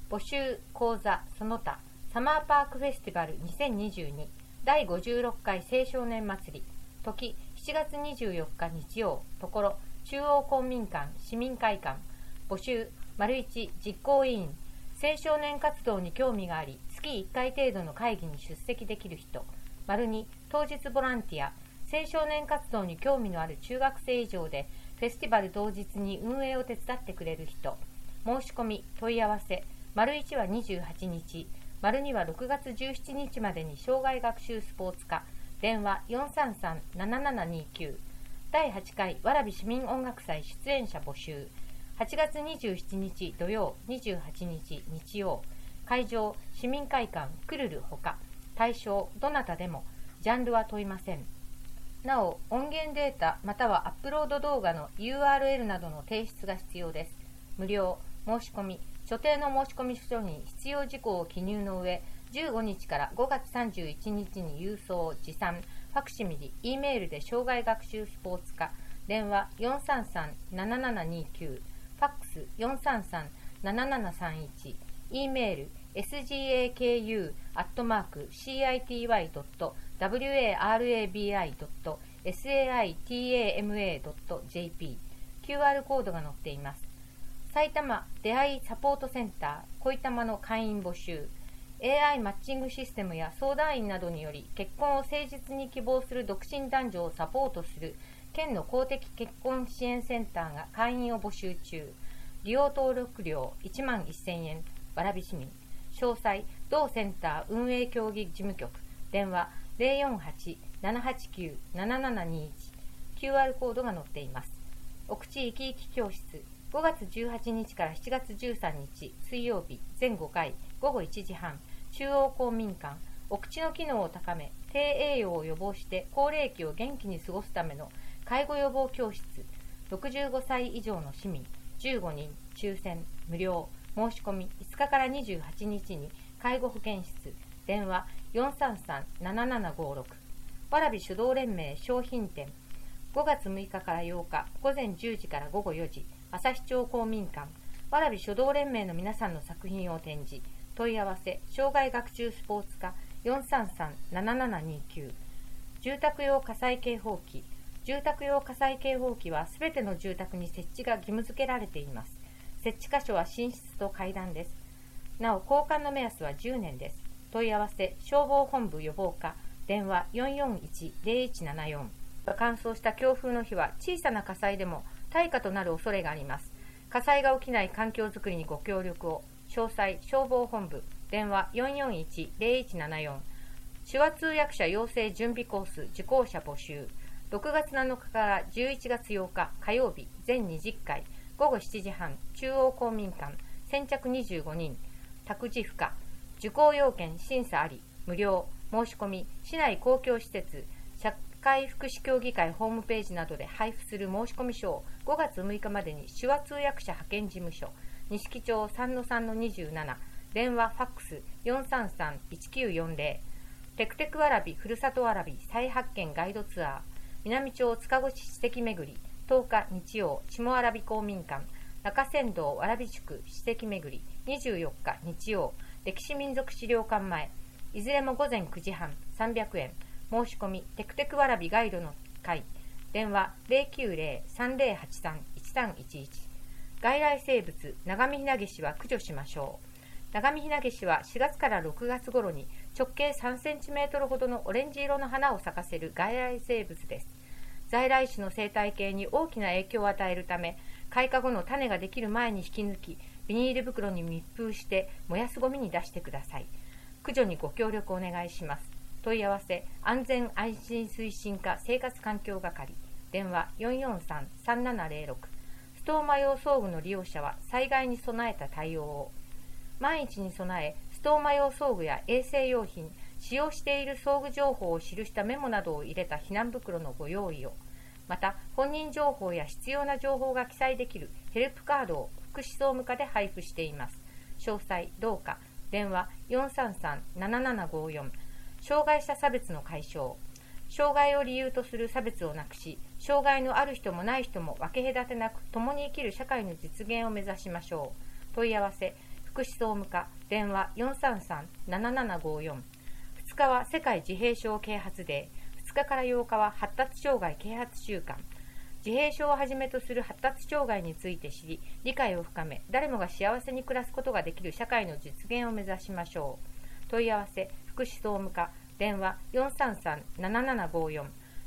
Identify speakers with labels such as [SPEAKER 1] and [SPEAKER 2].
[SPEAKER 1] 募集講座その他サマーパークフェスティバル2022第56回青少年祭り時7月24日日曜ところ中央公民館市民会館募集1実行委員青少年活動に興味があり月1回程度の会議に出席できる人2当日ボランティア青少年活動に興味のある中学生以上でフェスティバル当日に運営を手伝ってくれる人申し込み問い合わせ1は28日2は6月17日までに障害学習スポーツ課電話 433-7729 第8回蕨市民音楽祭出演者募集8月27日土曜28日日曜会場市民会館クルルほか対象どなたでもジャンルは問いません。なお音源データまたはアップロード動画の URL などの提出が必要です。無料申し込み所定の申し込み書に必要事項を記入の上15日から5月31日に郵送持参ファクシミリ E メールで障害学習スポーツ課電話 433-7729 ファックス 433-7731 E メール sgaku@city.warabi.saitama.jp QR コードが載っています。埼玉出会いサポートセンター恋玉の会員募集 AI マッチングシステムや相談員などにより結婚を誠実に希望する独身男女をサポートする県の公的結婚支援センターが会員を募集中。利用登録料1万1000円蕨市民詳細同センター運営協議事務局電話 048-789-7721 QR コードが載っています。お口生き生き教室5月18日から7月13日水曜日全5回午後1時半中央公民館お口の機能を高め低栄養を予防して高齢期を元気に過ごすための介護予防教室65歳以上の市民15人抽選無料申し込み5日から28日に介護保健室電話 433-7756 蕨手動連盟商品展5月6日から8日午前10時から午後4時旭町公民館蕨書道連盟の皆さんの作品を展示問い合わせ障害学習スポーツ課 433-7729 住宅用火災警報器住宅用火災警報器はすべての住宅に設置が義務付けられています。設置箇所は寝室と階段です。なお交換の目安は10年です。問い合わせ消防本部予防課電話 441-0174 乾燥した強風の日は小さな火災でも大火となる恐れがあります。火災が起きない環境づくりにご協力を。詳細消防本部電話 441-0174 手話通訳者養成準備コース受講者募集6月7日から11月8日火曜日全20回午後7時半中央公民館先着25人託児不可受講要件審査あり無料申し込み市内公共施設社会福祉協議会ホームページなどで配布する申込書を5月6日までに手話通訳者派遣事務所錦町 3-3-27 電話ファックス 433-1940 テクテクわらびふるさとわらび再発見ガイドツアー南町塚越史跡巡り10日日曜下蕨公民館中山道蕨宿史跡巡り24日日曜歴史民族資料館前いずれも午前9時半300円申し込みテクテクわらびガイドの会電話 090-3083-1311 外来生物長見ひなげしは駆除しましょう。長見ひなげしは4月から6月頃に直径3センチメートルほどのオレンジ色の花を咲かせる外来生物です。在来種の生態系に大きな影響を与えるため開花後の種ができる前に引き抜きビニール袋に密封して燃やすゴミに出してください。駆除にご協力お願いします。問い合わせ安全安心推進課生活環境係電話 443-3706 ストーマ用装具の利用者は災害に備えた対応を。万一に備えストーマ用装具や衛生用品使用している装具情報を記したメモなどを入れた避難袋のご用意を。また本人情報や必要な情報が記載できるヘルプカードを福祉総務課で配布しています。詳細どうか電話 433-7754 障害者差別の解消。障害を理由とする差別をなくし障害のある人もない人も分け隔てなく共に生きる社会の実現を目指しましょう。問い合わせ福福祉総務課電話 433-7754。2日は世界自閉症啓発デー。2日から8日は発達障害啓発週間。自閉症をはじめとする発達障害について知り、理解を深め、誰もが幸せに暮らすことができる社会の実現を目指しましょう。問い合わせ福祉総務課電話 433-7754